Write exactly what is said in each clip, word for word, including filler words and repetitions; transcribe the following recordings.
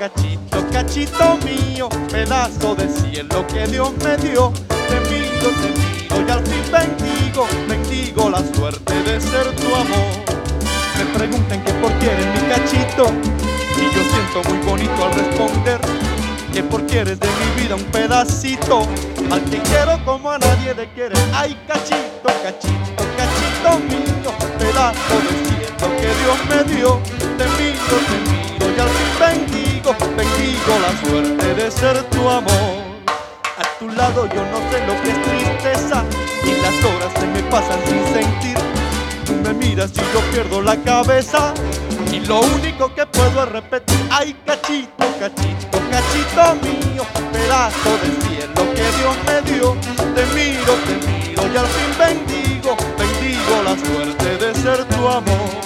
cachito, cachito mío, pedazo de cielo que Dios me dio. Te miro, te miro y al fin bendigo, bendigo la suerte de ser tu amor. Me preguntan que por qué eres mi cachito y yo siento muy bonito al responder que por qué eres de mi vida un pedacito, al que quiero como a nadie te quiere. Ay, cachito, cachito, cachito mío, pedazo de cielo que Dios me dio. Te miro, te miro y al fin bendigo, bendigo la suerte de ser tu amor. A tu lado yo no sé lo que es tristeza y las horas se me pasan sin sentir. Tú me miras y yo pierdo la cabeza y lo único que puedo es repetir: ay, cachito, cachito, cachito mío, pedazo de cielo que Dios me dio. Te miro, te miro y al fin bendigo, bendigo la suerte de ser tu amor.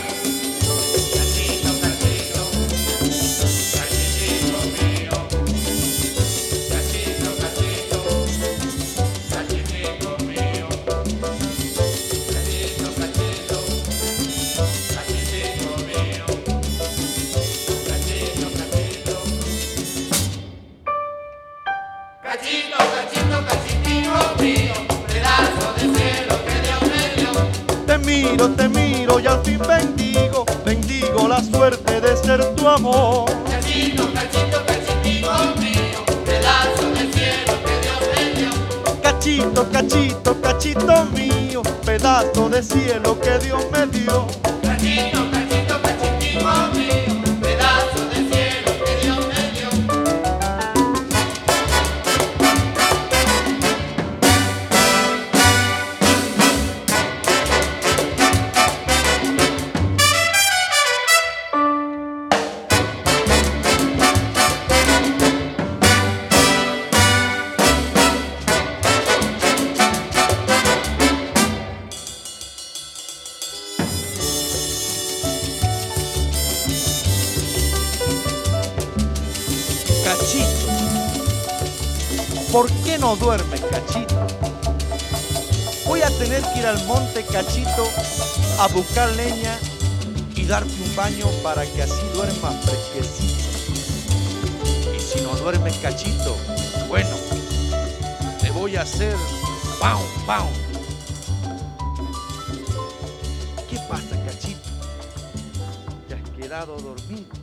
Cachito, cachito, cachitito mío, pedazo de cielo que Dios me dio. Te miro, te miro y al fin bendigo, bendigo la suerte de ser tu amor. Cachito, cachito, cachitito mío, pedazo de cielo que Dios me dio. Cachito, cachito, cachito mío, pedazo de cielo que Dios me dio. Cachito, cachito, cachitito mío, pedazo de cielo que Dios me dio. Cachito, ¿por qué no duermes, cachito? Voy a tener que ir al monte, cachito, a buscar leña y darte un baño para que así duermas fresquecito. Y si no duermes, cachito, bueno, te voy a hacer ¡pau, pau! ¿Qué pasa, cachito? ¿Te has quedado dormido?